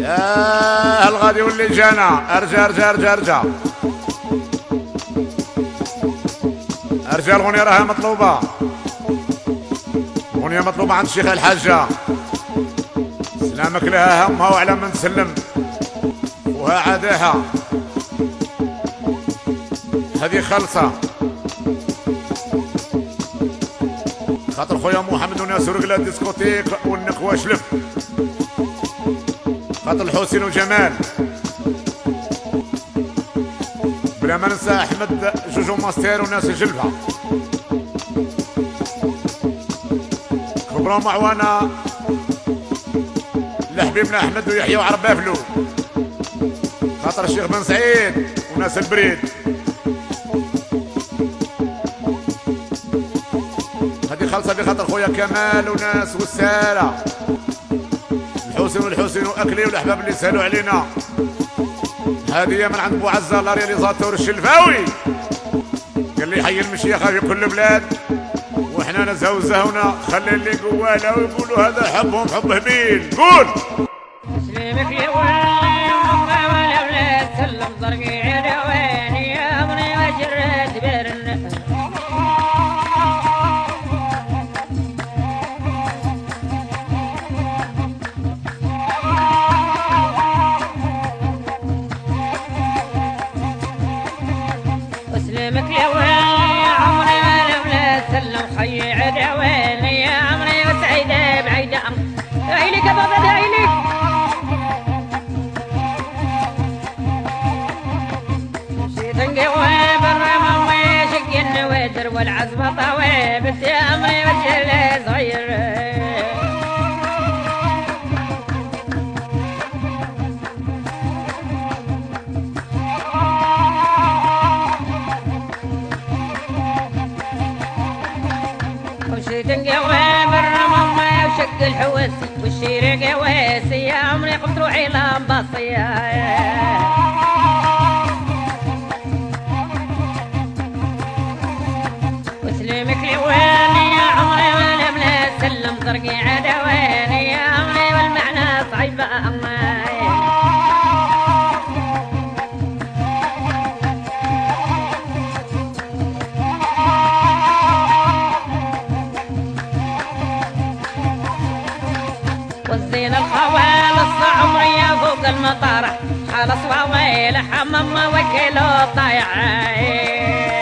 الغادي واللي جانا ارجع ارجع ارجع ارجع ارجع. الغنية راها مطلوبة، الغنية مطلوبة عند الشيخة الحاجة. سلامك لها همها وعلى من تسلم وها عداها. هذه خلصة خاطر خويا محمد وناس رجلة ديسكوتيك والنقوى شلف، خاطر الحسين وجمال. بلا ما ننسى احمد جوجو ماستير وناس الجلفة. خبرة معوانا لحبيبنا احمد ويحيى وعربافلو، خاطر الشيخ بن سعيد وناس البريد. هذه خالصة بخاطر خويا كمال وناس والسالة، الحسين والحسين واكلي والاحباب اللي سالوا علينا. هذه من عند بو عزة لا رياليزاتور الشلفاوي، قال لي حي المشيخة في كل بلاد وحنا نزهو زهونا. خلي اللي قواله ويقولوا هذا حبهم حب هبيل. قول سلمك يا ولا ولاد سلم طرقي عدوان يا امري وجرت برن. وسلمك يا عمري ولا ولاد سلم خي عدوان يا عمري وسعيدة بعيدة عيلك بغداد عيلك. تنقوى بالرمى ويشق النوادر والعزبة طوي بس يا أمري وجه صغير. وشي تنقوى بالرمى ويشق الحواسي والشير قواسي يا أمري قمت روحي لمباصية. وسلمك لوالي يا عمري ولا بلا سلم طرقي عدواني يا عمري والمعنى صعيبة أماي. والزين الخوالص عمري فوق المطارح خالص وويل حمام وكيلو طايع.